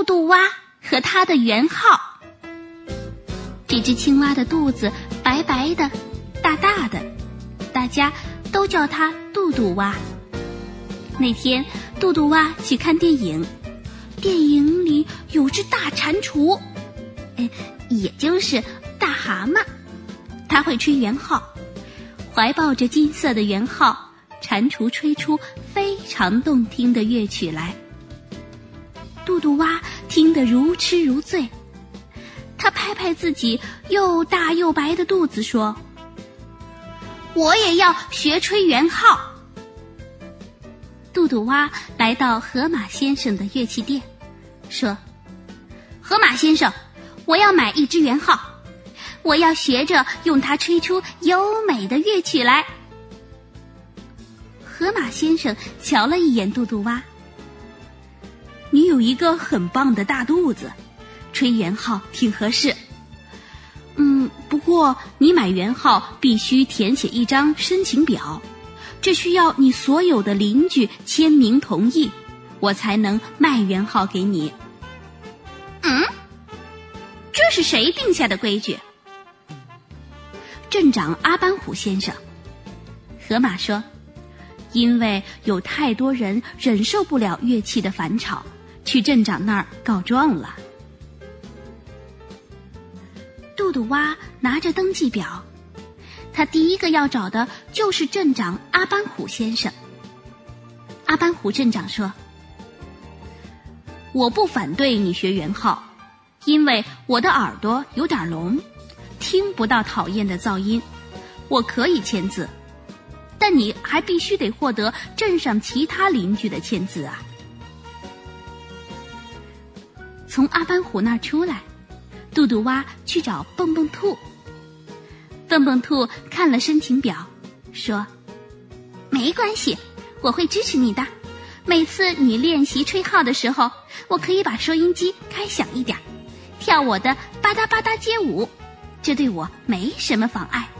杜杜蛙和他的圆号。这只青蛙的肚子白白的，大大的，大家都叫它杜杜蛙。那天杜杜蛙去看电影，电影里有只大蟾蜍，也就是大蛤蟆，它会吹圆号，怀抱着金色的圆号，蟾蜍吹出非常动听的乐曲来。杜杜蛙听得如痴如醉，他拍拍自己又大又白的肚子说：我也要学吹圆号。杜杜蛙来到河马先生的乐器店，说：河马先生，我要买一只圆号，我要学着用它吹出优美的乐曲来。河马先生瞧了一眼杜杜蛙，你有一个很棒的大肚子，吹圆号挺合适。不过你买圆号必须填写一张申请表，这需要你所有的邻居签名同意，我才能卖圆号给你。这是谁定下的规矩？镇长阿班虎先生。河马说，因为有太多人忍受不了乐器的烦吵，去镇长那儿告状了。杜杜蛙拿着登记表，他第一个要找的就是镇长阿班虎先生。阿班虎镇长说，我不反对你学圆号，因为我的耳朵有点聋，听不到讨厌的噪音，我可以签字，但你还必须得获得镇上其他邻居的签字啊。从阿班虎那儿出来，杜杜蛙去找蹦蹦兔。蹦蹦兔看了申请表，说：没关系，我会支持你的。每次你练习吹号的时候，我可以把收音机开响一点，跳我的吧嗒吧嗒街舞，这对我没什么妨碍。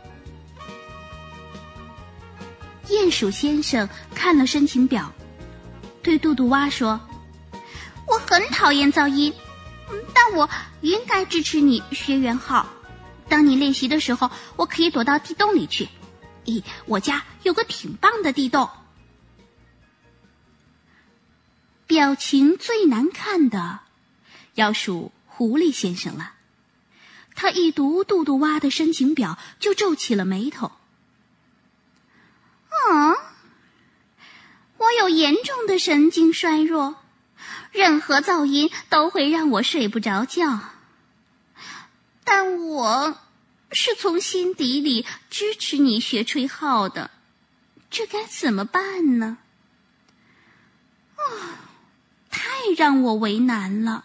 鼹鼠先生看了申请表，对杜杜蛙说：我很讨厌噪音，但我应该支持你学圆号。当你练习的时候，我可以躲到地洞里去。我家有个挺棒的地洞。表情最难看的要数狐狸先生了，他一读杜杜蛙的申请表就皱起了眉头。我有严重的神经衰弱，任何噪音都会让我睡不着觉，但我是从心底里支持你学吹号的，这该怎么办呢？太让我为难了。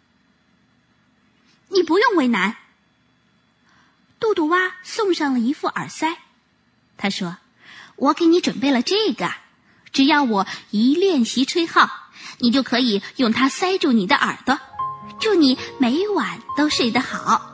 你不用为难。杜杜蛙送上了一副耳塞，他说：我给你准备了这个，只要我一练习吹号，你就可以用它塞住你的耳朵，祝你每晚都睡得好。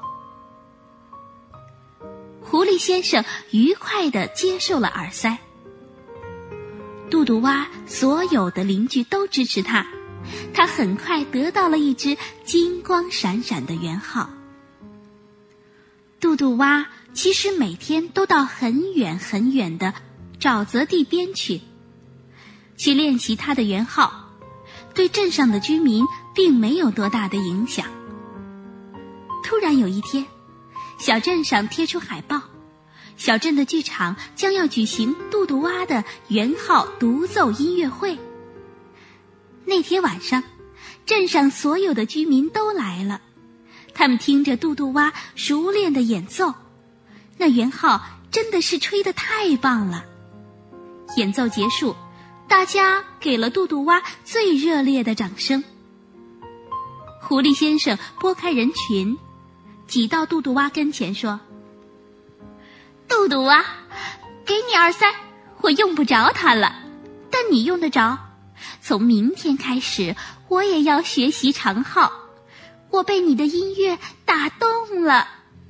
狐狸先生愉快地接受了耳塞。杜杜蛙所有的邻居都支持他，他很快得到了一只金光闪闪的圆号。杜杜蛙其实每天都到很远很远的沼泽地边去练习他的圆号，对镇上的居民并没有多大的影响。突然有一天，小镇上贴出海报，小镇的剧场将要举行杜杜蛙的圆号独奏音乐会。那天晚上，镇上所有的居民都来了，他们听着杜杜蛙熟练的演奏，那圆号真的是吹得太棒了。演奏结束，大家给了杜杜蛙最热烈的掌声。狐狸先生拨开人群，挤到杜杜蛙跟前说：杜杜蛙，给你耳塞，我用不着它了，但你用得着。从明天开始，我也要学习长号，我被你的音乐打动了。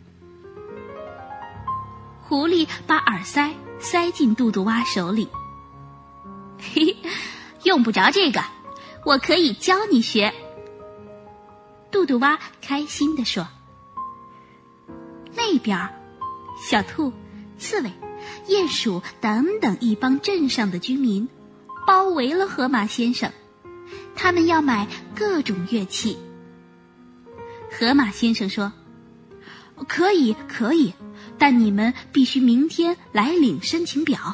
狐狸把耳塞塞进杜杜蛙手里。用不着这个，我可以教你学。 杜杜蛙开心地说。那边，小兔、刺猬、鼹鼠等等一帮镇上的居民包围了河马先生，他们要买各种乐器。河马先生说：可以，但你们必须明天来领申请表。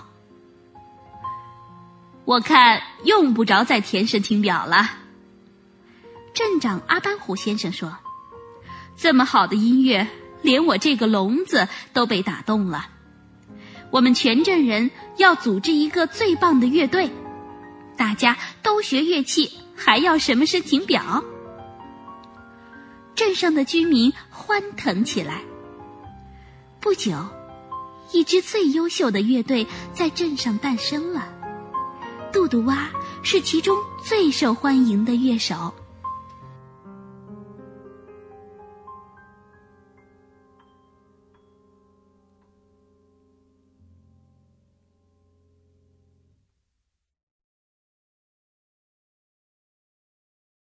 我看用不着再填申请表了。镇长阿班虎先生说：这么好的音乐，连我这个聋子都被打动了。我们全镇人要组织一个最棒的乐队，大家都学乐器，还要什么申请表？镇上的居民欢腾起来。不久，一支最优秀的乐队在镇上诞生了。杜杜蛙是其中最受欢迎的乐手。